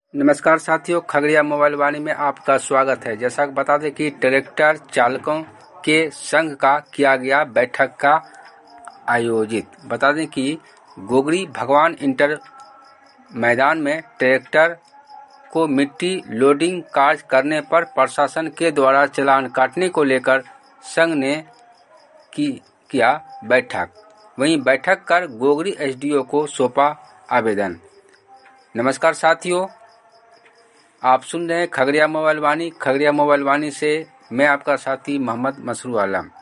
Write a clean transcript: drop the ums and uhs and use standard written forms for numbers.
नमस्कार साथियों, खगड़िया मोबाइल वाणी में आपका स्वागत है। जैसा कि बता दें कि ट्रैक्टर चालकों के संघ का किया गया बैठक का आयोजित। बता दें कि गोगरी भगवान इंटर मैदान में ट्रैक्टर को मिट्टी लोडिंग कार्य करने पर प्रशासन के द्वारा चालान काटने को लेकर संघ ने किया बैठक। वहीं बैठक कर गोगरी एसडीओ को सौंपा आवेदन। नमस्कार साथियों, आप सुन रहे हैं खगड़िया मोबाइल वाणी। खगड़िया मोबाइल वाणी से मैं आपका साथी मोहम्मद मसरूर आलम।